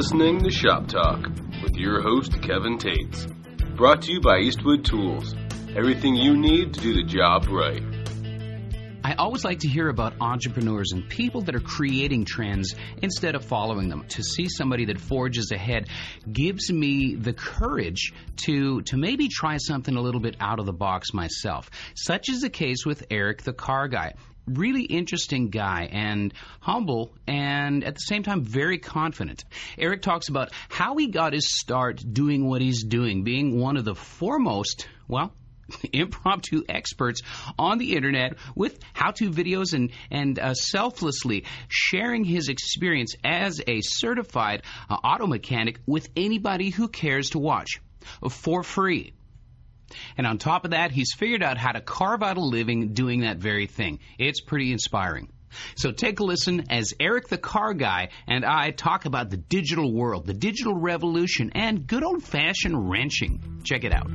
listening to Shop Talk with your host, Kevin Tates. Brought to you by Eastwood Tools. Everything you need to do the job right. I always like to hear about entrepreneurs and people that are creating trends instead of following them. To see somebody that forges ahead gives me the courage to maybe try something a little bit out of the box myself. Such is the case with Eric the Car Guy. Really interesting guy and humble and at the same time very confident. Eric talks about how he got his start doing what he's doing, being one of the foremost, impromptu experts on the internet with how-to videos and selflessly sharing his experience as a certified auto mechanic with anybody who cares to watch for free. And on top of that, he's figured out how to carve out a living doing that very thing. It's pretty inspiring. So take a listen as Eric the Car Guy and I talk about the digital world, the digital revolution, and good old-fashioned wrenching. Check it out.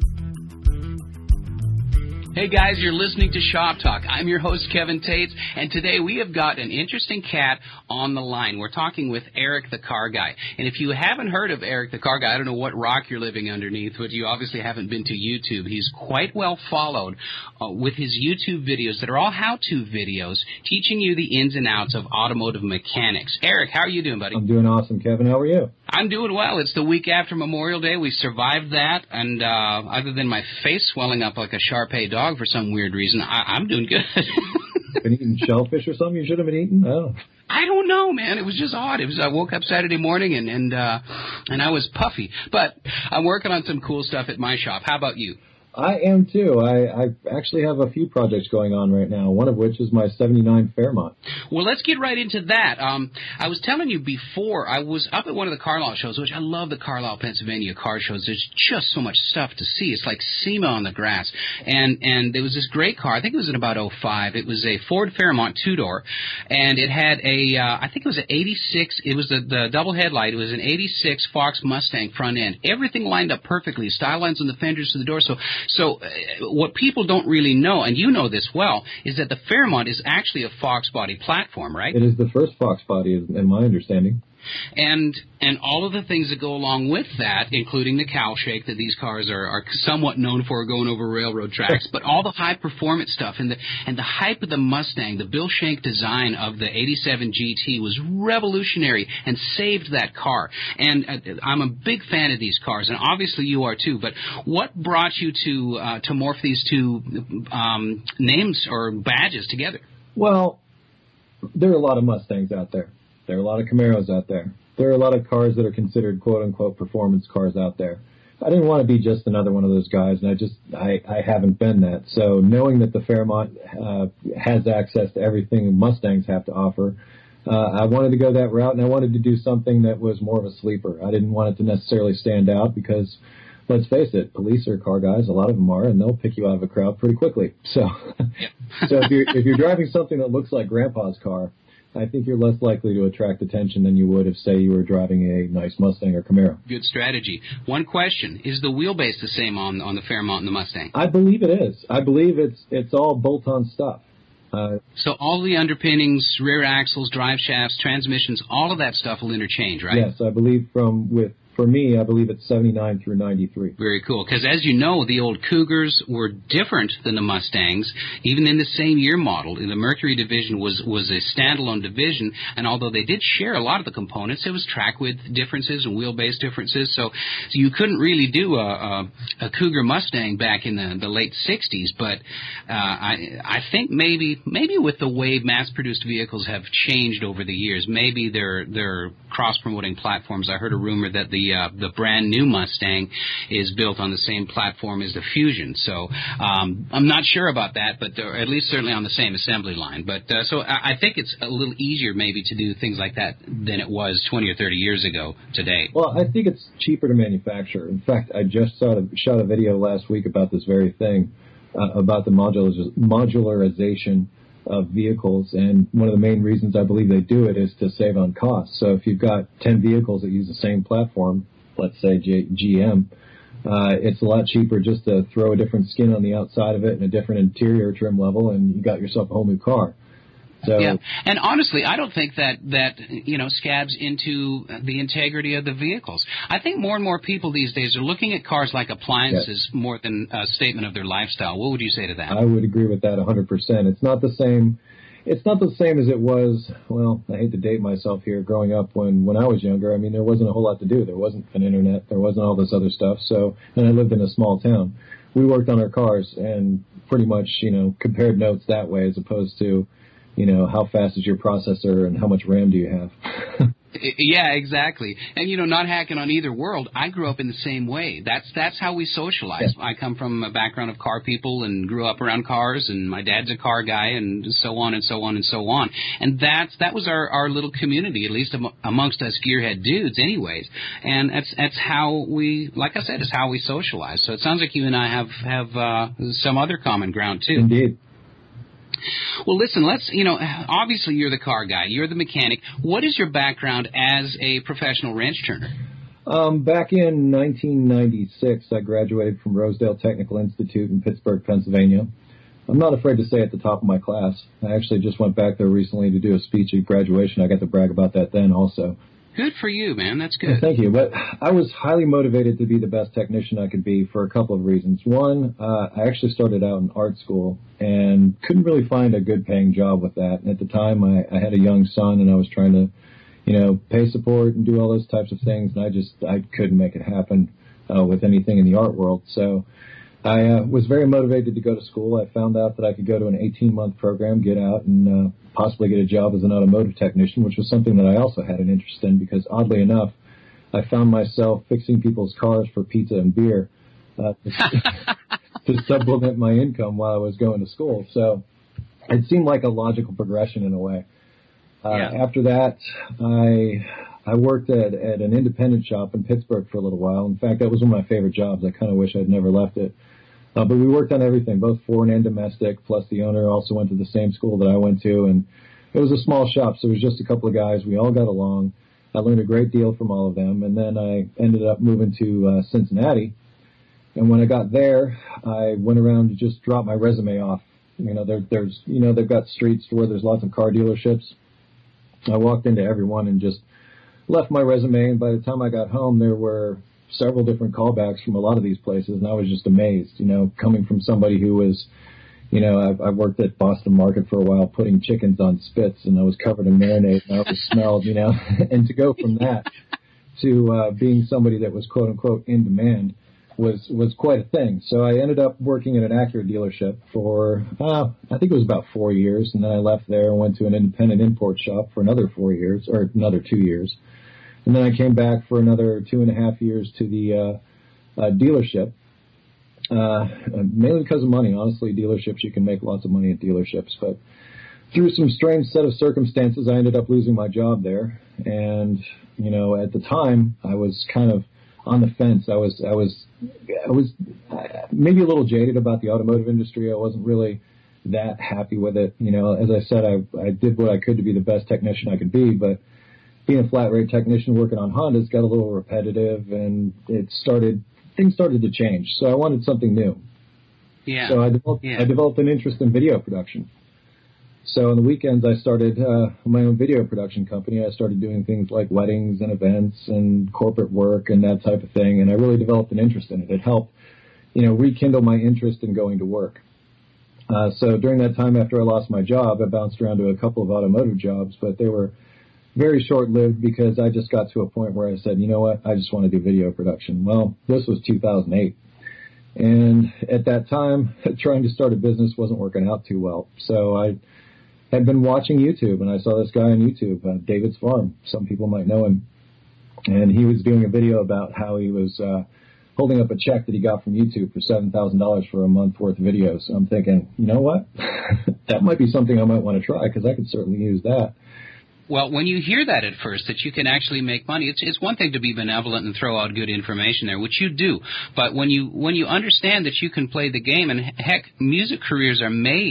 Hey guys, you're listening to Shop Talk. I'm your host, Kevin Tates, and today we have got an interesting cat on the line. We're talking with Eric the Car Guy. And if you haven't heard of Eric the Car Guy, I don't know what rock you're living underneath, but you obviously haven't been to YouTube. He's quite well followed with his YouTube videos that are all how-to videos teaching you the ins and outs of automotive mechanics. Eric, how are you doing, buddy? I'm doing awesome, Kevin. How are you? I'm doing well. It's the week after Memorial Day. We survived that, and other than my face swelling up like a Shar-Pei dog for some weird reason, I'm doing good. Been eating shellfish or something you should have been eating? Oh. I don't know, man. It was just odd. I woke up Saturday morning and I was puffy. But I'm working on some cool stuff at my shop. How about you? I am too. I actually have a few projects going on right now, one of which is my 79 Fairmont. Well, let's get right into that. I was telling you before, I was up at one of the Carlisle shows, which I love the Carlisle, Pennsylvania car shows. There's just so much stuff to see. It's like SEMA on the grass. And there was this great car. I think it was in about '05. It was a Ford Fairmont two-door, and it had I think it was an 86, it was the double headlight. It was an 86 Fox Mustang front end. Everything lined up perfectly. Style lines on the fenders to the door. So what people don't really know, and you know this well, is that the Fairmont is actually a Fox body platform, right? It is the first Fox body, in my understanding. And all of the things that go along with that, including the cowl shake that these cars are somewhat known for going over railroad tracks, but all the high performance stuff and the hype of the Mustang, the Bill Shank design of the 87 GT was revolutionary and saved that car. And I'm a big fan of these cars, and obviously you are too. But what brought you to morph these two names or badges together? Well, there are a lot of Mustangs out there. There are a lot of Camaros out there. There are a lot of cars that are considered quote-unquote performance cars out there. I didn't want to be just another one of those guys, and I haven't been that. So knowing that the Fairmont has access to everything Mustangs have to offer, I wanted to go that route, and I wanted to do something that was more of a sleeper. I didn't want it to necessarily stand out because, let's face it, police are car guys. A lot of them are, and they'll pick you out of a crowd pretty quickly. So, so if you're driving something that looks like Grandpa's car, I think you're less likely to attract attention than you would if, say, you were driving a nice Mustang or Camaro. Good strategy. One question. Is the wheelbase the same on the Fairmont and the Mustang? I believe it is. I believe it's all bolt-on stuff. So all the underpinnings, rear axles, drive shafts, transmissions, all of that stuff will interchange, right? Yes, I believe for me, I believe it's 79 through 93. Very cool. Because as you know, the old Cougars were different than the Mustangs, even in the same year model. The Mercury division was a standalone division, and although they did share a lot of the components, it was track width differences and wheelbase differences. So you couldn't really do a Cougar Mustang back in the late 60s. But I think maybe with the way mass-produced vehicles have changed over the years, maybe they're cross-promoting platforms. I heard a rumor that the brand new Mustang is built on the same platform as the Fusion. So I'm not sure about that, but they're at least certainly on the same assembly line. But so I think it's a little easier maybe to do things like that than it was 20 or 30 years ago today. Well, I think it's cheaper to manufacture. In fact, I just shot a video last week about this very thing, about the modularization of vehicles, and one of the main reasons I believe they do it is to save on cost. So if you've got 10 vehicles that use the same platform, let's say GM, it's a lot cheaper just to throw a different skin on the outside of it and a different interior trim level, and you got yourself a whole new car. So, yeah, and honestly, I don't think that scabs into the integrity of the vehicles. I think more and more people these days are looking at cars like appliances more than a statement of their lifestyle. What would you say to that? I would agree with that 100%. It's not the same. It's not the same as it was. Well, I hate to date myself here. Growing up when I was younger, I mean, there wasn't a whole lot to do. There wasn't an internet. There wasn't all this other stuff. So, and I lived in a small town. We worked on our cars and pretty much, compared notes that way as opposed to, how fast is your processor and how much RAM do you have? Yeah, exactly. And, not hacking on either world, I grew up in the same way. That's how we socialize. Yeah. I come from a background of car people and grew up around cars, and my dad's a car guy, and so on and so on and so on. And that was our little community, at least amongst us gearhead dudes anyways. And that's how we, like I said, is how we socialize. So it sounds like you and I have some other common ground, too. Indeed. Well, listen, obviously you're the car guy. You're the mechanic. What is your background as a professional wrench turner? Back in 1996, I graduated from Rosedale Technical Institute in Pittsburgh, Pennsylvania. I'm not afraid to say at the top of my class. I actually just went back there recently to do a speech at graduation. I got to brag about that then also. Good for you, man. That's good. Thank you. But I was highly motivated to be the best technician I could be for a couple of reasons. One, I actually started out in art school and couldn't really find a good paying job with that. And at the time, I had a young son and I was trying to, pay support and do all those types of things. And I couldn't make it happen with anything in the art world. So I was very motivated to go to school. I found out that I could go to an 18-month program, get out, and possibly get a job as an automotive technician, which was something that I also had an interest in because, oddly enough, I found myself fixing people's cars for pizza and beer to supplement my income while I was going to school. So it seemed like a logical progression in a way. After that, I worked at an independent shop in Pittsburgh for a little while. In fact, that was one of my favorite jobs. I kind of wish I'd never left it. But we worked on everything, both foreign and domestic, plus the owner also went to the same school that I went to. And it was a small shop, so it was just a couple of guys. We all got along. I learned a great deal from all of them. And then I ended up moving to Cincinnati. And when I got there, I went around to just drop my resume off. They've got streets where there's lots of car dealerships. I walked into every one and just left my resume, and by the time I got home, there were several different callbacks from a lot of these places, and I was just amazed, coming from somebody who was, I worked at Boston Market for a while putting chickens on spits, and I was covered in marinade, and I was smelled, and to go from that to being somebody that was quote-unquote in demand was quite a thing. So I ended up working at an Acura dealership for, I think it was about 4 years, and then I left there and went to an independent import shop for another 4 years, or another 2 years. And then I came back for another 2.5 years to the dealership, mainly because of money. Honestly, dealerships, you can make lots of money at dealerships. But through some strange set of circumstances, I ended up losing my job there. And, at the time, I was kind of on the fence. I was maybe a little jaded about the automotive industry. I wasn't really that happy with it. As I said, I did what I could to be the best technician I could be, but being a flat rate technician working on Hondas got a little repetitive, and things started to change. So I wanted something new. Yeah. So I developed an interest in video production. So on the weekends, I started my own video production company. I started doing things like weddings and events and corporate work and that type of thing, and I really developed an interest in it. It helped, rekindle my interest in going to work. So during that time after I lost my job, I bounced around to a couple of automotive jobs, but they were very short-lived because I just got to a point where I said, you know what, I just want to do video production. Well, this was 2008. And at that time, trying to start a business wasn't working out too well. So I had been watching YouTube, and I saw this guy on YouTube, David's Farm. Some people might know him. And he was doing a video about how he was holding up a check that he got from YouTube for $7,000 for a month worth of videos. So I'm thinking, you know what? That might be something I might want to try because I could certainly use that. Well, when you hear that at first, that you can actually make money, it's one thing to be benevolent and throw out good information there, which you do. But when you understand that you can play the game, and heck, music careers are made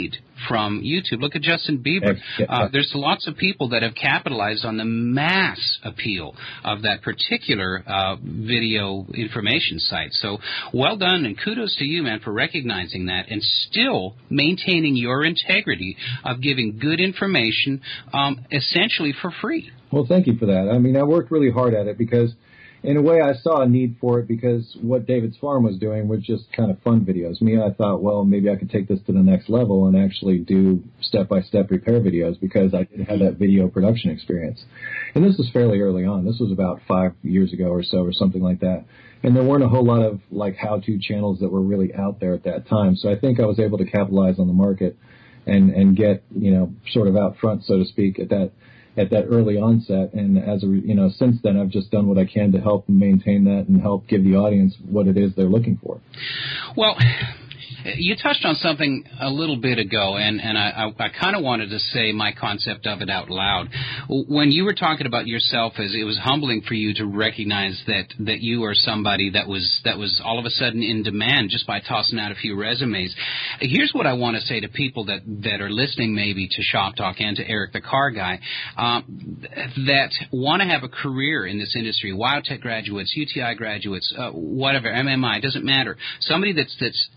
from YouTube. Look at Justin Bieber. There's lots of people that have capitalized on the mass appeal of that particular video information site. So well done, and kudos to you, man, for recognizing that and still maintaining your integrity of giving good information essentially for free. Well, thank you for that. I mean, I worked really hard at it because, in a way, I saw a need for it because what David's Farm was doing was just kind of fun videos. I thought, well, maybe I could take this to the next level and actually do step-by-step repair videos because I did have that video production experience. And this was fairly early on. This was about 5 years ago or so or something like that. And there weren't a whole lot of, like, how-to channels that were really out there at that time. So I think I was able to capitalize on the market and get, sort of out front, so to speak, at that early onset, and since then I've just done what I can to help maintain that and help give the audience what it is they're looking for. Well, you touched on something a little bit ago, and I kind of wanted to say my concept of it out loud. When you were talking about yourself, as it was humbling for you to recognize that you are somebody that was all of a sudden in demand just by tossing out a few resumes. Here's what I want to say to people that are listening maybe to Shop Talk and to Eric the Car Guy, that want to have a career in this industry, WyoTech graduates, UTI graduates, whatever, MMI, doesn't matter. Somebody that's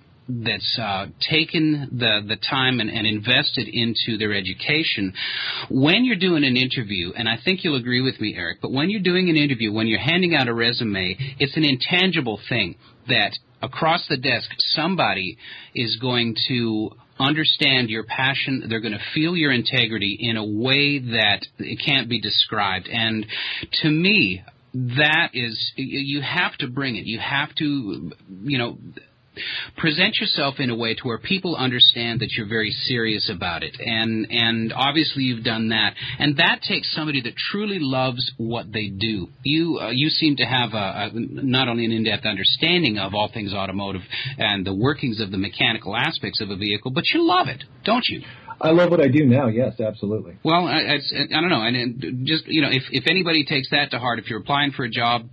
taken the time and invested into their education. When you're doing an interview, and I think you'll agree with me, Eric, but when you're doing an interview, when you're handing out a resume, it's an intangible thing that across the desk somebody is going to understand your passion. They're going to feel your integrity in a way that it can't be described. And to me, that is, you have to bring it. You have to, present yourself in a way to where people understand that you're very serious about it, and obviously you've done that, and that takes somebody that truly loves what they do. You seem to have not only an in-depth understanding of all things automotive and the workings of the mechanical aspects of a vehicle, but you love it, don't you? I love what I do now. Yes, absolutely. Well, I don't know, and just if anybody takes that to heart, if you're applying for a job,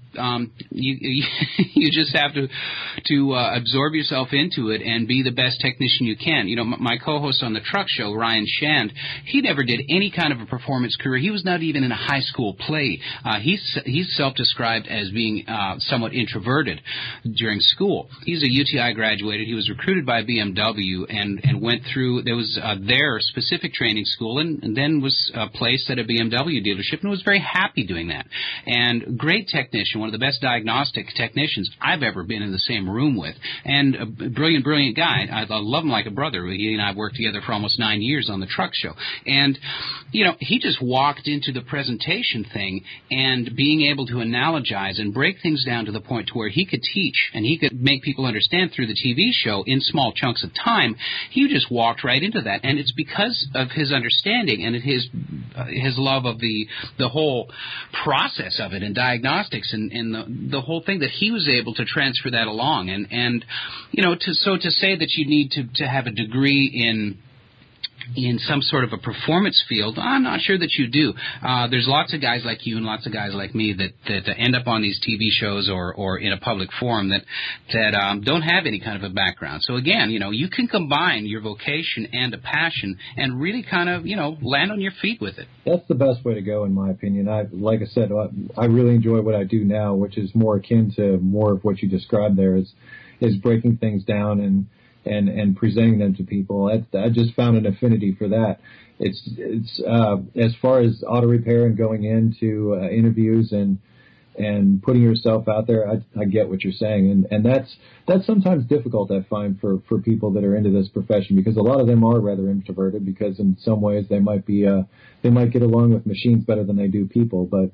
you just have to absorb yourself into it and be the best technician you can. My co-host on the truck show, Ryan Shand, he never did any kind of a performance career. He was not even in a high school play. He's self-described as being somewhat introverted during school. He's a UTI graduated. He was recruited by BMW and went through their specific training school and then was placed at a BMW dealership and was very happy doing that. And great technician, one of the best diagnostic technicians I've ever been in the same room with, and a brilliant guy. I love him like a brother. He and I worked together for almost 9 years on the truck show. And, he just walked into the presentation thing and being able to analogize and break things down to the point to where he could teach and he could make people understand through the TV show in small chunks of time. He just walked right into that. And it's because of his understanding and his love of the whole process of it and diagnostics and the whole thing that he was able to transfer that along. And to say that you need to have a degree in some sort of a performance field, I'm not sure that you do. There's lots of guys like you and lots of guys like me that end up on these TV shows or in a public forum that don't have any kind of a background. So again, you can combine your vocation and a passion and really kind of, land on your feet with it. That's the best way to go, in my opinion. Like I said, I really enjoy what I do now, which is more akin to more of what you described there is breaking things down and presenting them to people. I just found an affinity for that. It's as far as auto repair and going into interviews and putting yourself out there, I get what you're saying, and that's sometimes difficult, I find, for people that are into this profession, because a lot of them are rather introverted, because in some ways they might get along with machines better than they do people, but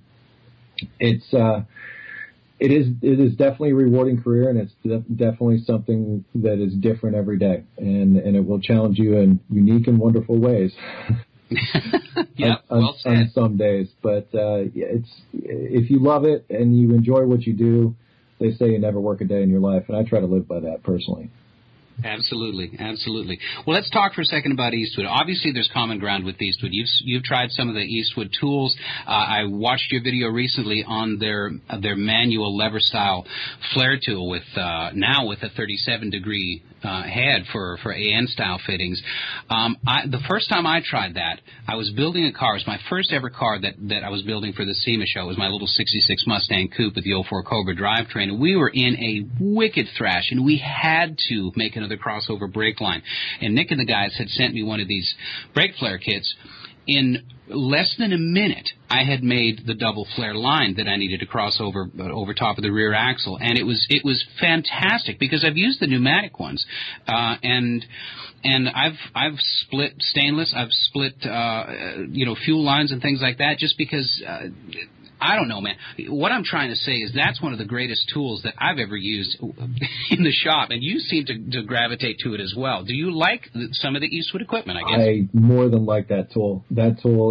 it is definitely a rewarding career, and it's definitely something that is different every day, and it will challenge you in unique and wonderful ways. Yeah, well said. On some days, but if you love it and you enjoy what you do, they say you never work a day in your life, and I try to live by that personally. Absolutely, absolutely. Well, let's talk for a second about Eastwood. Obviously, there's common ground with Eastwood. You've tried some of the Eastwood tools. I watched your video recently on their manual lever style flare tool with now with a 37-degree head for AN style fittings. The first time I tried that, I was building a car. It was my first ever car that I was building for the SEMA show. It was my little '66 Mustang Coupe with the 04 Cobra drivetrain, and we were in a wicked thrash, and we had to make another crossover brake line. And Nick and the guys had sent me one of these brake flare kits. In less than a minute, I had made the double flare line that I needed to cross over top of the rear axle, and it was fantastic because I've used the pneumatic ones, and I've split stainless, I've split fuel lines and things like that, just because. I don't know, man. What I'm trying to say is that's one of the greatest tools that I've ever used in the shop, and you seem to gravitate to it as well. Do you like some of the Eastwood equipment, I guess? I more than like that tool. That tool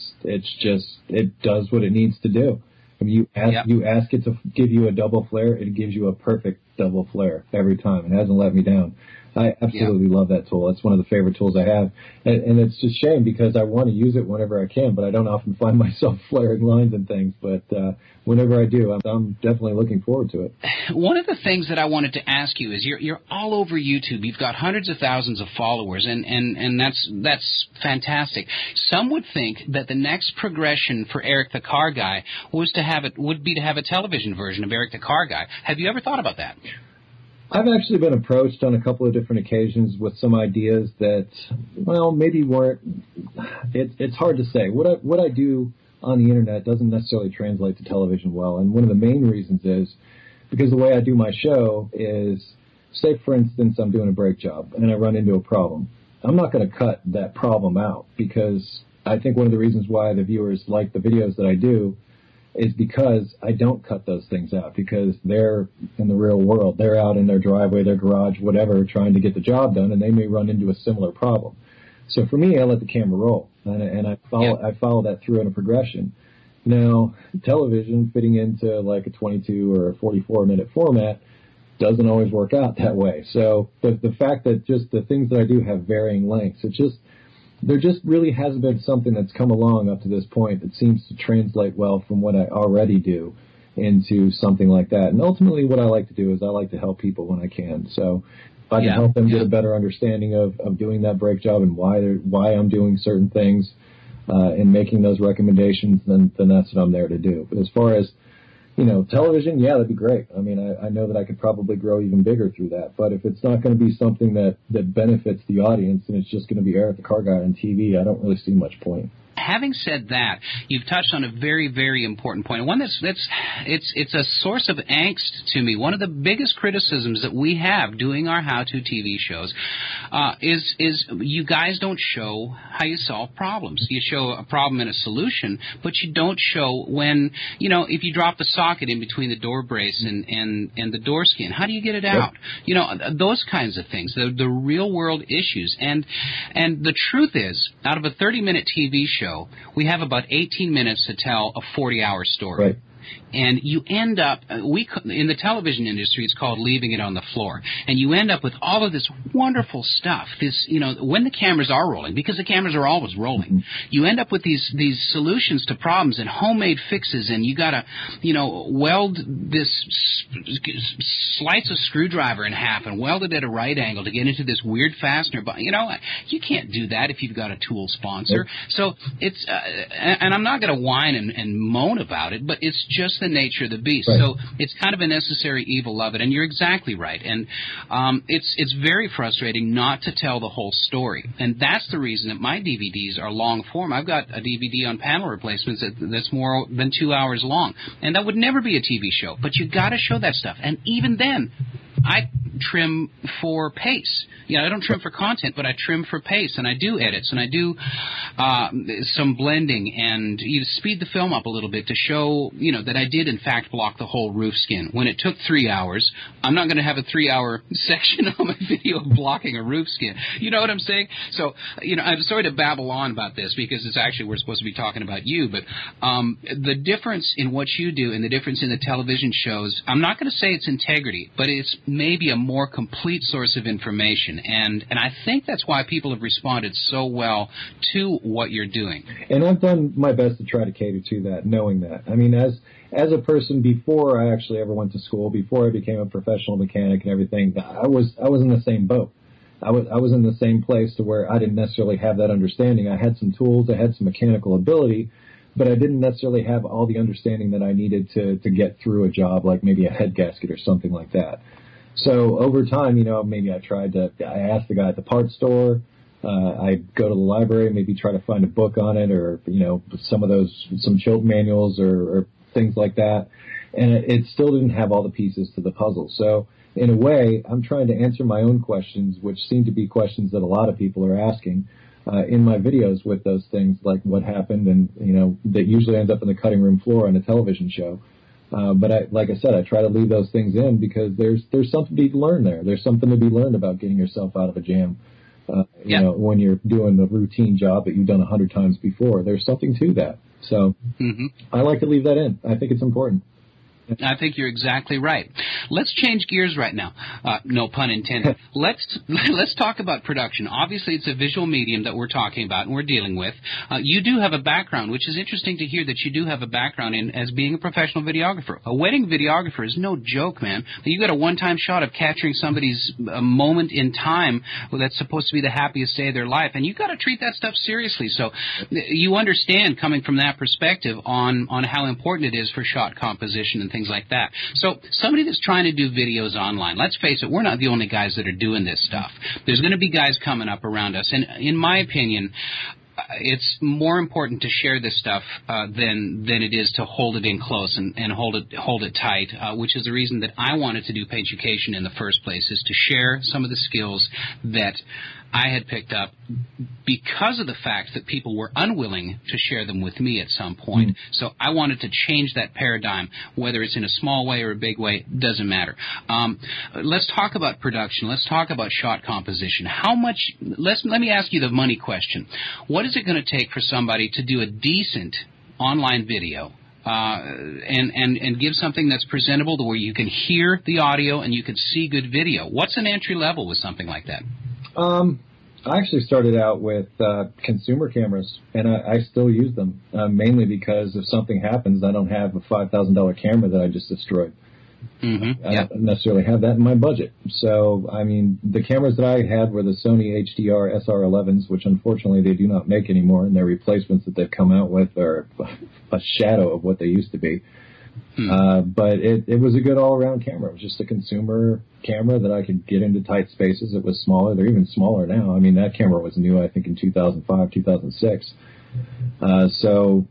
it does what it needs to do. I mean, you ask it to give you a double flare, it gives you a perfect double flare every time. It hasn't let me down. I absolutely love that tool. It's one of the favorite tools I have. And it's just a shame because I want to use it whenever I can, but I don't often find myself flaring lines and things. But whenever I do, I'm definitely looking forward to it. One of the things that I wanted to ask you is you're all over YouTube. You've got hundreds of thousands of followers, and that's fantastic. Some would think that the next progression for Eric the Car Guy would be to have a television version of Eric the Car Guy. Have you ever thought about that? I've actually been approached on a couple of different occasions with some ideas that, well, maybe weren't. It's hard to say. What I do on the internet doesn't necessarily translate to television well, and one of the main reasons is because the way I do my show is, say for instance, I'm doing a brake job and I run into a problem. I'm not going to cut that problem out because I think one of the reasons why the viewers like the videos that I do is because I don't cut those things out, because they're in the real world. They're out in their driveway, their garage, whatever, trying to get the job done, and they may run into a similar problem. So for me, I let the camera roll, and I follow that through in a progression. Now, television fitting into like a 22 or a 44-minute format doesn't always work out that way. So the fact that just the things that I do have varying lengths, there just really hasn't been something that's come along up to this point that seems to translate well from what I already do into something like that. And ultimately what I like to do is I like to help people when I can. So if I can help them get a better understanding of doing that brake job and why I'm doing certain things and making those recommendations, then that's what I'm there to do. But as far as television, that'd be great. I mean, I know that I could probably grow even bigger through that. But if it's not going to be something that benefits the audience and it's just going to be Eric the Car Guy on TV, I don't really see much point. Having said that, you've touched on a very, very important point. One it's a source of angst to me. One of the biggest criticisms that we have doing our how-to TV shows is you guys don't show how you solve problems. You show a problem and a solution, but you don't show when, if you drop the socket in between the door brace and the door skin, how do you get it out? Those kinds of things, the real-world issues. And the truth is, out of a 30-minute TV show, we have about 18 minutes to tell a 40-hour story. Right. And you end up, in the television industry, it's called leaving it on the floor. And you end up with all of this wonderful stuff. This, when the cameras are rolling, because the cameras are always rolling, you end up with these solutions to problems and homemade fixes. And you gotta, weld this slice a screwdriver in half and weld it at a right angle to get into this weird fastener. But you can't do that if you've got a tool sponsor. So it's, and I'm not gonna whine and moan about it, but it's just the nature of the beast. Right. So it's kind of a necessary evil of it, and you're exactly right. And it's very frustrating not to tell the whole story. And that's the reason that my DVDs are long form. I've got a DVD on panel replacements that's more than 2 hours long. And that would never be a TV show. But you got to show that stuff. And even then, I trim for pace. I don't trim for content, but I trim for pace, and I do edits, and I do some blending, and you speed the film up a little bit to show, that I did, in fact, block the whole roof skin. When it took 3 hours, I'm not going to have a 3-hour section on my video of blocking a roof skin. You know what I'm saying? So, I'm sorry to babble on about this, because it's actually, we're supposed to be talking about you, but the difference in what you do and the difference in the television shows, I'm not going to say it's integrity, but it's maybe a more complete source of information. And I think that's why people have responded so well to what you're doing. And I've done my best to try to cater to that, knowing that. I mean, as a person, before I actually ever went to school, before I became a professional mechanic and everything, I was in the same boat. I was in the same place to where I didn't necessarily have that understanding. I had some tools, I had some mechanical ability, but I didn't necessarily have all the understanding that I needed to get through a job like maybe a head gasket or something like that. So over time, maybe I asked the guy at the parts store, I'd go to the library, maybe try to find a book on it, or, some Chilton manuals or things like that. And it still didn't have all the pieces to the puzzle. So in a way, I'm trying to answer my own questions, which seem to be questions that a lot of people are asking in my videos with those things, like what happened, and that usually ends up in the cutting room floor on a television show. But like I said, I try to leave those things in because there's something to be learned there. There's something to be learned about getting yourself out of a jam. When you're doing the routine job that you've done 100 times before, there's something to that. So I like to leave that in. I think it's important. I think you're exactly right. Let's change gears right now. No pun intended. Let's talk about production. Obviously, it's a visual medium that we're talking about and we're dealing with. You do have a background, which is interesting to hear that you do have a background in as being a professional videographer. A wedding videographer is no joke, man. You got a one-time shot of capturing somebody's moment in time that's supposed to be the happiest day of their life, and you got to treat that stuff seriously. So you understand, coming from that perspective, on how important it is for shot composition and things like that. So somebody that's trying to do videos online, let's face it, we're not the only guys that are doing this stuff. There's going to be guys coming up around us, and in my opinion, it's more important to share this stuff than it is to hold it in close and hold it tight, which is the reason that I wanted to do Pageducation in the first place, is to share some of the skills that I had picked up because of the fact that people were unwilling to share them with me at some point. So I wanted to change that paradigm, whether it's in a small way or a big way, doesn't matter. Let's talk about production. Let's talk about shot composition. How much, let me ask you the money question. What is it going to take for somebody to do a decent online video and give something that's presentable to where you can hear the audio and you can see good video? What's an entry level with something like that? I actually started out with consumer cameras, and I still use them, mainly because if something happens, I don't have a $5,000 camera that I just destroyed. I don't necessarily have that in my budget. So, I mean, the cameras that I had were the Sony HDR SR11s, which unfortunately they do not make anymore, and their replacements that they've come out with are a shadow of what they used to be. But it was a good all-around camera. It was just a consumer camera that I could get into tight spaces. It was smaller. They're even smaller now. I mean, that camera was new, I think, in 2005, 2006. So,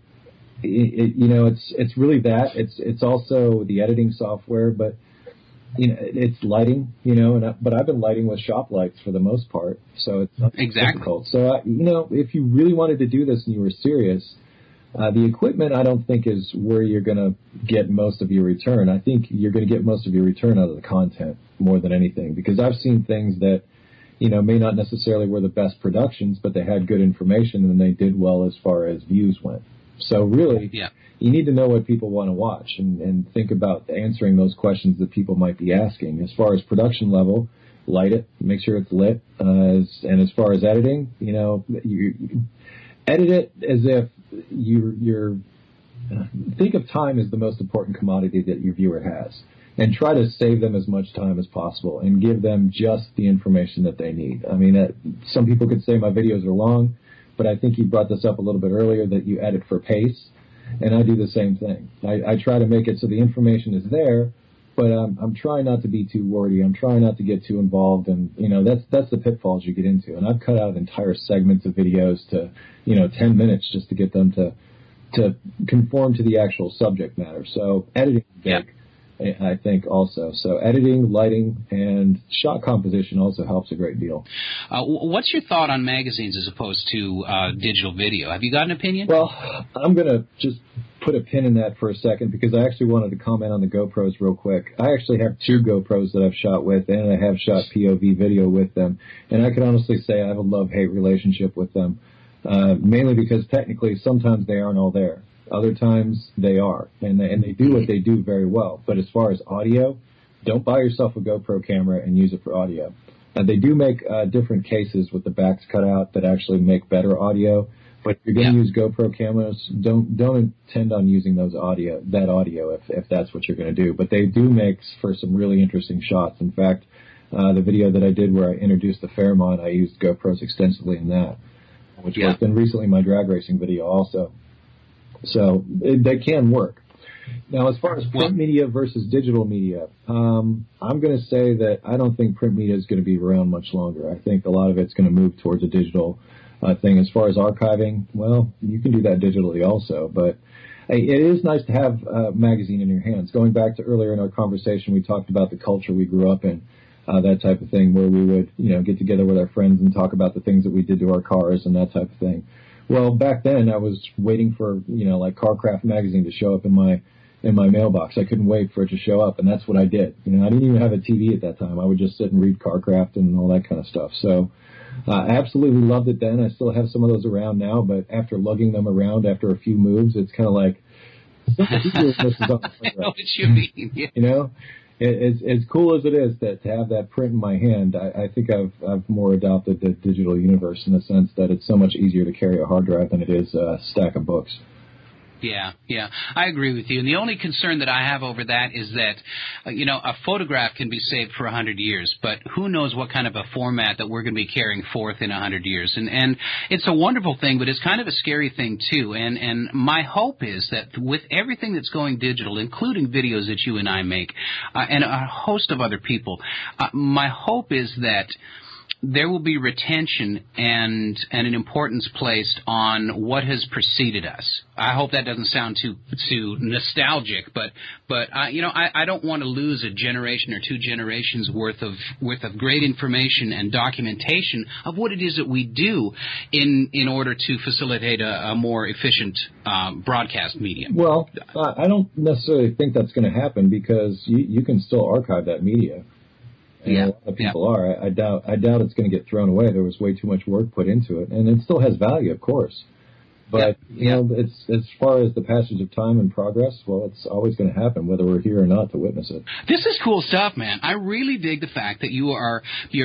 it's really that. It's also the editing software, but it's lighting. But I've been lighting with shop lights for the most part, so it's not difficult. So, if you really wanted to do this and you were serious, the equipment, I don't think, is where you're going to get most of your return. I think you're going to get most of your return out of the content more than anything, because I've seen things that, may not necessarily were the best productions, but they had good information and they did well as far as views went. So really, you need to know what people want to watch and think about answering those questions that people might be asking. As far as production level, light it, make sure it's lit. And as far as editing, you edit it as if you're think of time as the most important commodity that your viewer has, and try to save them as much time as possible and give them just the information that they need. I mean, some people could say my videos are long, but I think you brought this up a little bit earlier, that you edit for pace, and I do the same thing. I try to make it so the information is there, but I'm trying not to be too wordy. I'm trying not to get too involved, and that's the pitfalls you get into. And I've cut out entire segments of videos to 10 minutes just to get them to conform to the actual subject matter. So editing is big, I think, also. So editing, lighting, and shot composition also helps a great deal. What's your thought on magazines as opposed to digital video? Have you got an opinion? Well, I'm going to just put a pin in that for a second, because I actually wanted to comment on the GoPros real quick. I actually have 2 GoPros that I've shot with, and I have shot POV video with them. And I can honestly say I have a love-hate relationship with them, mainly because technically sometimes they aren't all there. Other times they are, and they do what they do very well. But as far as audio, don't buy yourself a GoPro camera and use it for audio. They do make different cases with the backs cut out that actually make better audio. But if you're going to use GoPro cameras, don't intend on using that audio if that's what you're going to do. But they do make for some really interesting shots. In fact, the video that I did where I introduced the Fairmont, I used GoPros extensively in that, which worked. And recently my drag racing video also. So they can work. Now, as far as print media versus digital media, I'm going to say that I don't think print media is going to be around much longer. I think a lot of it's going to move towards a digital thing. As far as archiving, well, you can do that digitally also, but it is nice to have a magazine in your hands. Going back to earlier in our conversation, we talked about the culture we grew up in, that type of thing, where we would, get together with our friends and talk about the things that we did to our cars and that type of thing. Well, back then I was waiting for, like CarCraft magazine to show up in my mailbox. I couldn't wait for it to show up, and that's what I did. I didn't even have a TV at that time. I would just sit and read CarCraft and all that kind of stuff. So I absolutely loved it then. I still have some of those around now, but after lugging them around after a few moves, it's kind of like, I know what you mean. Yeah. As cool as it is to have that print in my hand, I think I've more adopted the digital universe in the sense that it's so much easier to carry a hard drive than it is a stack of books. Yeah, I agree with you. And the only concern that I have over that is that, a photograph can be saved for 100 years, but who knows what kind of a format that we're going to be carrying forth in 100 years. And it's a wonderful thing, but it's kind of a scary thing, too. And my hope is that with everything that's going digital, including videos that you and I make, and a host of other people, my hope is that there will be retention and an importance placed on what has preceded us. I hope that doesn't sound too nostalgic, but I don't want to lose a generation or two generations worth of great information and documentation of what it is that we do in order to facilitate a more efficient broadcast medium. Well, I don't necessarily think that's going to happen because you can still archive that media. And a lot of people are. I doubt it's going to get thrown away. There was way too much work put into it, and it still has value, of course. But it's as far as the passage of time and progress, well, it's always going to happen, whether we're here or not to witness it. This is cool stuff, man. I really dig the fact that you're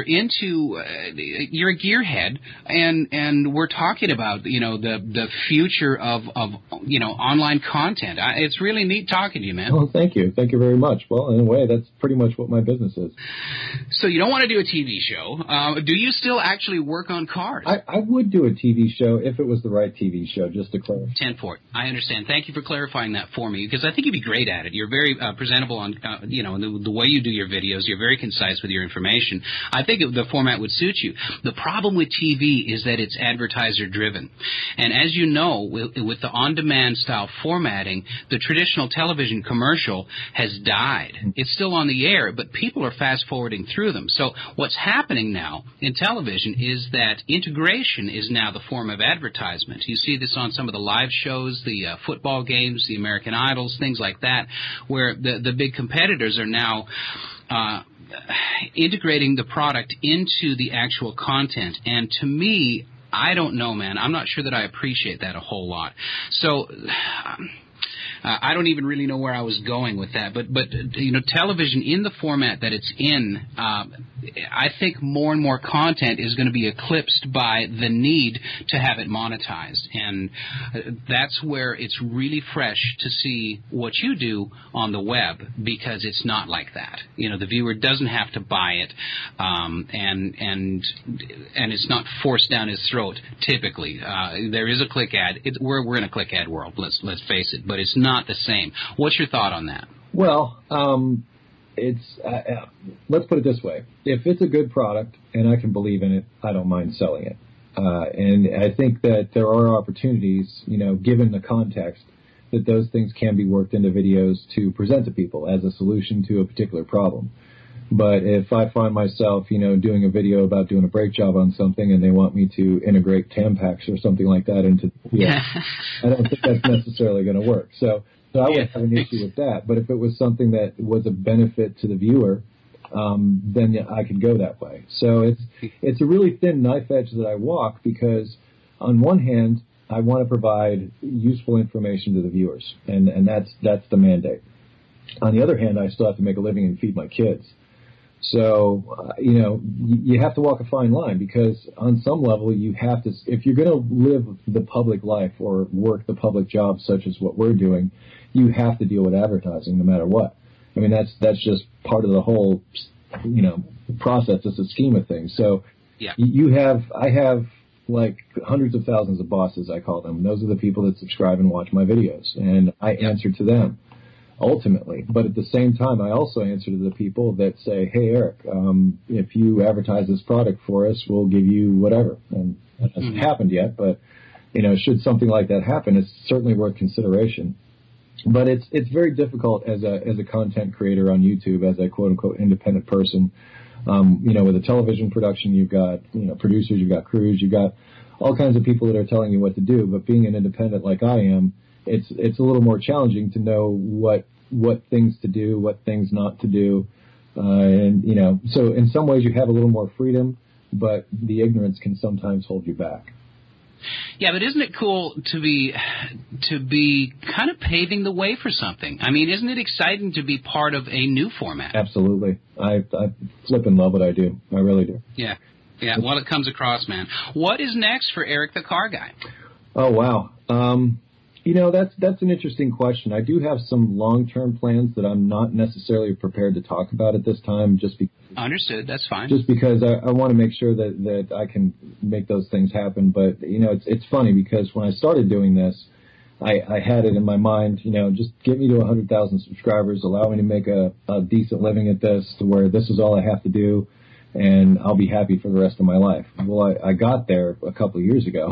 a gearhead, and we're talking about the future of online content. It's really neat talking to you, man. Well, thank you very much. Well, in a way, that's pretty much what my business is. So you don't want to do a TV show? Do you still actually work on cars? I would do a TV show if it was the right TV show. Just to clarify. 10-4. I understand. Thank you for clarifying that for me, because I think you'd be great at it. You're very presentable on, the way you do your videos. You're very concise with your information. I think the format would suit you. The problem with TV is that it's advertiser-driven. And as you know, with the on-demand style formatting, the traditional television commercial has died. It's still on the air, but people are fast-forwarding through them. So what's happening now in television is that integration is now the form of advertisement. You see this on some of the live shows, the football games, the American Idols, things like that, where the big competitors are now integrating the product into the actual content. And to me, I don't know, man. I'm not sure that I appreciate that a whole lot. So I don't even really know where I was going with that, but television in the format that it's in, I think more and more content is going to be eclipsed by the need to have it monetized, and that's where it's really fresh to see what you do on the web, because it's not like that. The viewer doesn't have to buy it, and it's not forced down his throat. Typically, there is a click ad. We're in a click ad world. Let's face it, but it's not the same. What's your thought on that? Well, let's put it this way. If it's a good product and I can believe in it, I don't mind selling it. And I think that there are opportunities, given the context, that those things can be worked into videos to present to people as a solution to a particular problem. But if I find myself, doing a video about doing a brake job on something and they want me to integrate Tampax or something like that into the video, I don't think that's necessarily going to work. So I would have an issue with that. But if it was something that was a benefit to the viewer, then I could go that way. So it's a really thin knife edge that I walk, because on one hand, I want to provide useful information to the viewers, and that's the mandate. On the other hand, I still have to make a living and feed my kids. So, you have to walk a fine line, because on some level you have to, if you're going to live the public life or work the public job such as what we're doing, you have to deal with advertising no matter what. I mean, that's just part of the whole, process. It's a scheme of things. So yeah. I have like hundreds of thousands of bosses, I call them. Those are the people that subscribe and watch my videos, and I answer to them. Ultimately, but at the same time, I also answer to the people that say, "Hey, Eric, if you advertise this product for us, we'll give you whatever." And that hasn't happened yet, but should something like that happen, it's certainly worth consideration. But it's very difficult as a content creator on YouTube, as a quote unquote independent person. With a television production, you've got producers, you've got crews, you've got all kinds of people that are telling you what to do. But being an independent like I am, it's a little more challenging to know what things to do, what things not to do. So in some ways you have a little more freedom, but the ignorance can sometimes hold you back. Yeah, but isn't it cool to be kind of paving the way for something? I mean, isn't it exciting to be part of a new format? Absolutely. I flip and love what I do. I really do. Yeah. Yeah, well, it comes across, man. What is next for Eric the Car Guy? Oh, wow. That's an interesting question. I do have some long-term plans that I'm not necessarily prepared to talk about at this time, just because. Understood. That's fine. Just because I want to make sure that I can make those things happen. But it's funny, because when I started doing this, I had it in my mind, just get me to 100,000 subscribers, allow me to make a decent living at this, to where this is all I have to do, and I'll be happy for the rest of my life. Well, I got there a couple of years ago.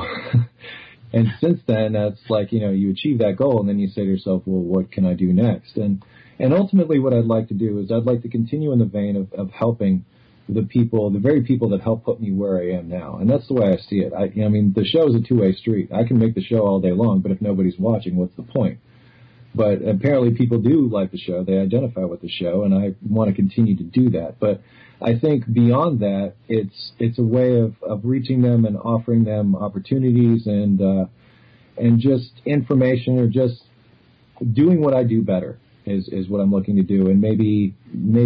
And since then, it's like, you achieve that goal, and then you say to yourself, well, what can I do next? And ultimately what I'd like to do is I'd like to continue in the vein of helping the very people that help put me where I am now. And that's the way I see it. The show is a two-way street. I can make the show all day long, but if nobody's watching, what's the point? But apparently people do like the show. They identify with the show, and I want to continue to do that. But I think beyond that, it's a way of reaching them and offering them opportunities and just information, or just doing what I do better is what I'm looking to do, and maybe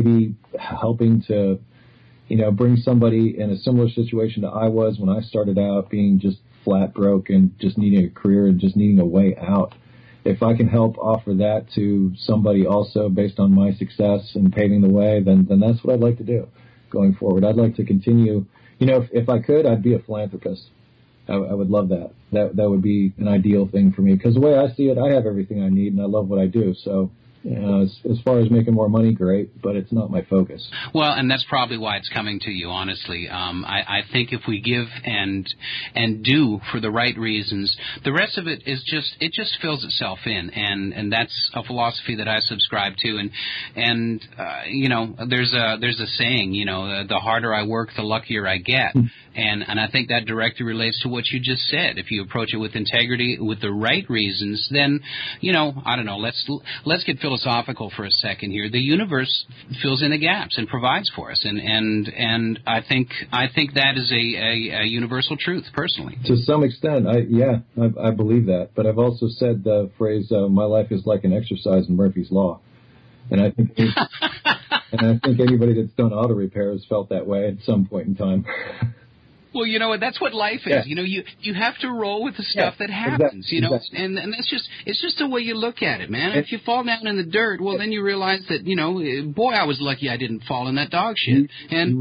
helping to bring somebody in a similar situation to I was when I started out, being just flat broke and just needing a career and just needing a way out. If I can help offer that to somebody also based on my success and paving the way, then that's what I'd like to do going forward. I'd like to continue. If I could, I'd be a philanthropist. I would love that. That would be an ideal thing for me, because the way I see it, I have everything I need and I love what I do. So, as far as making more money, great, but it's not my focus. Well, and that's probably why it's coming to you, honestly. I think if we give and do for the right reasons, the rest of it just fills itself in, and that's a philosophy that I subscribe to. And there's a saying, the harder I work, the luckier I get. And I think that directly relates to what you just said. If you approach it with integrity, with the right reasons, then, I don't know, let's get philosophical for a second here. The universe fills in the gaps and provides for us. And I think that is a universal truth, personally. To some extent, I believe that. But I've also said the phrase, my life is like an exercise in Murphy's Law. And I think anybody that's done auto repair has felt that way at some point in time. Well, that's what life is. Yeah. You have to roll with the stuff that happens, exactly. and it's just the way you look at it, man. If you fall down in the dirt, well, then you realize that, boy, I was lucky I didn't fall in that dog shit.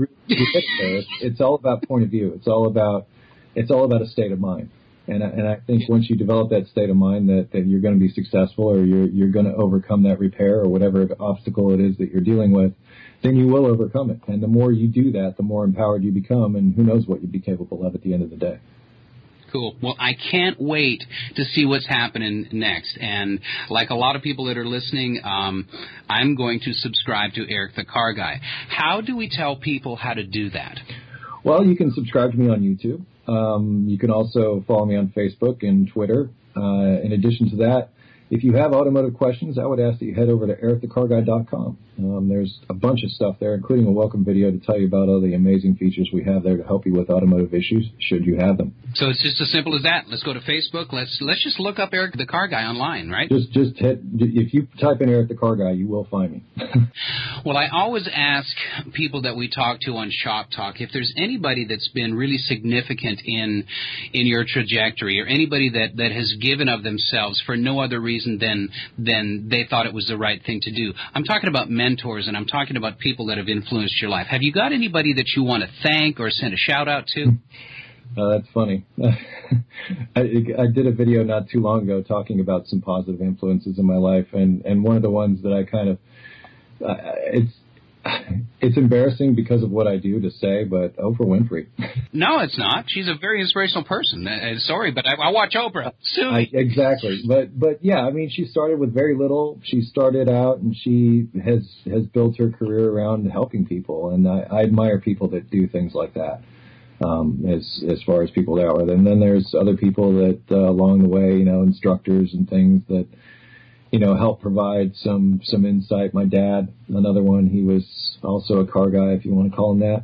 It's all about point of view. It's all about a state of mind. And I think once you develop that state of mind that you're going to be successful, or you're going to overcome that repair or whatever obstacle it is that you're dealing with, then you will overcome it. And the more you do that, the more empowered you become, and who knows what you'd be capable of at the end of the day. Cool. Well, I can't wait to see what's happening next. And like a lot of people that are listening, I'm going to subscribe to Eric the Car Guy. How do we tell people how to do that? Well, you can subscribe to me on YouTube. You can also follow me on Facebook and Twitter. In addition to that, if you have automotive questions, I would ask that you head over to ericthecarguy.com. There's a bunch of stuff there, including a welcome video to tell you about all the amazing features we have there to help you with automotive issues, should you have them. So it's just as simple as that. Let's go to Facebook. Let's just look up Eric the Car Guy online, right? Just hit, if you type in Eric the Car Guy, you will find me. Well, I always ask people that we talk to on Shop Talk if there's anybody that's been really significant in your trajectory, or anybody that has given of themselves for no other reason than they thought it was the right thing to do. I'm talking about mentors, and I'm talking about people that have influenced your life. Have you got anybody that you want to thank or send a shout-out to? That's funny. I did a video not too long ago talking about some positive influences in my life, and one of the ones that I kind of it's embarrassing because of what I do to say, but Oprah Winfrey. No, it's not. She's a very inspirational person. Sorry, but I watch Oprah. Exactly. But yeah, I mean, she started with very little. She started out, and she has built her career around helping people, and I admire people that do things like that. As far as people that are, and then there's other people that along the way, instructors and things that help provide some insight. My dad, another one, he was also a car guy, if you want to call him that.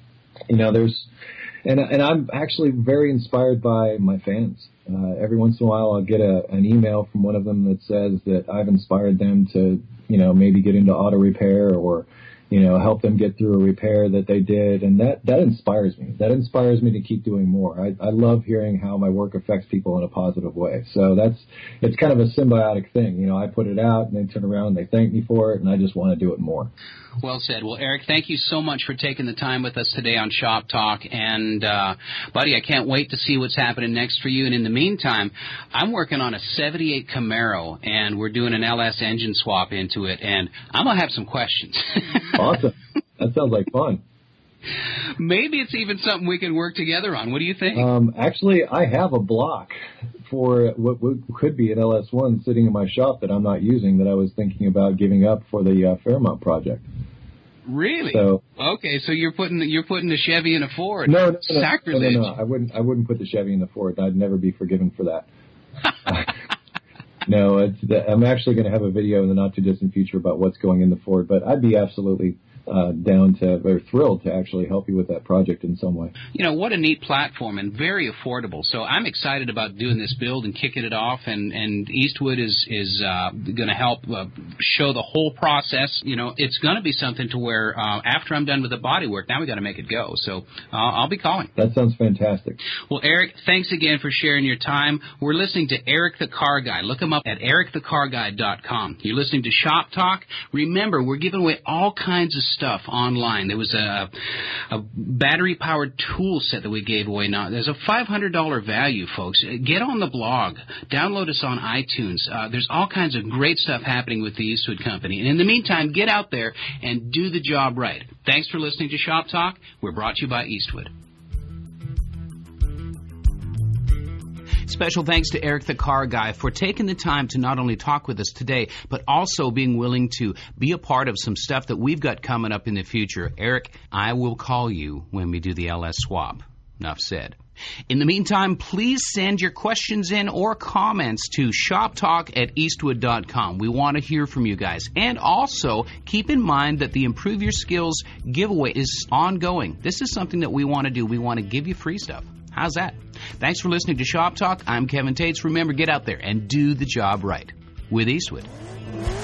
And I'm actually very inspired by my fans. Every once in a while, I'll get an email from one of them that says that I've inspired them to, maybe get into auto repair or, help them get through a repair that they did. And that inspires me. That inspires me to keep doing more. I love hearing how my work affects people in a positive way. So it's kind of a symbiotic thing. I put it out and they turn around and they thank me for it, and I just want to do it more. Well said. Well, Eric, thank you so much for taking the time with us today on Shop Talk. And, buddy, I can't wait to see what's happening next for you. And in the meantime, I'm working on a 78 Camaro, and we're doing an LS engine swap into it, and I'm going to have some questions. Awesome. That sounds like fun. Maybe it's even something we can work together on. What do you think? Actually, I have a block for what could be an LS1 sitting in my shop that I'm not using, that I was thinking about giving up for the Fairmont project. Really? So, okay, so you're putting the Chevy in a Ford. No. Sacrilege. No. I wouldn't put the Chevy in the Ford. I'd never be forgiven for that. No, I'm actually going to have a video in the not too distant future about what's going in the Ford, but I'd be absolutely thrilled to actually help you with that project in some way. What a neat platform, and very affordable. So I'm excited about doing this build and kicking it off, and Eastwood is going to help show the whole process. It's going to be something to where after I'm done with the body work, now we got to make it go. So I'll be calling. That sounds fantastic. Well, Eric, thanks again for sharing your time. We're listening to Eric the Car Guy. Look him up at ericthecarguy.com. You're listening to Shop Talk. Remember, we're giving away all kinds of stuff online. There was a battery-powered tool set that we gave away. Now, there's a $500 value, folks. Get on the blog. Download us on iTunes. There's all kinds of great stuff happening with the Eastwood Company. And in the meantime, get out there and do the job right. Thanks for listening to Shop Talk. We're brought to you by Eastwood. Special thanks to Eric the Car Guy for taking the time to not only talk with us today, but also being willing to be a part of some stuff that we've got coming up in the future. Eric, I will call you when we do the LS swap. Enough said. In the meantime, please send your questions in or comments to shoptalk@eastwood.com. We want to hear from you guys. And also, keep in mind that the Improve Your Skills giveaway is ongoing. This is something that we want to do. We want to give you free stuff. How's that? Thanks for listening to Shop Talk. I'm Kevin Tates. Remember, get out there and do the job right with Eastwood.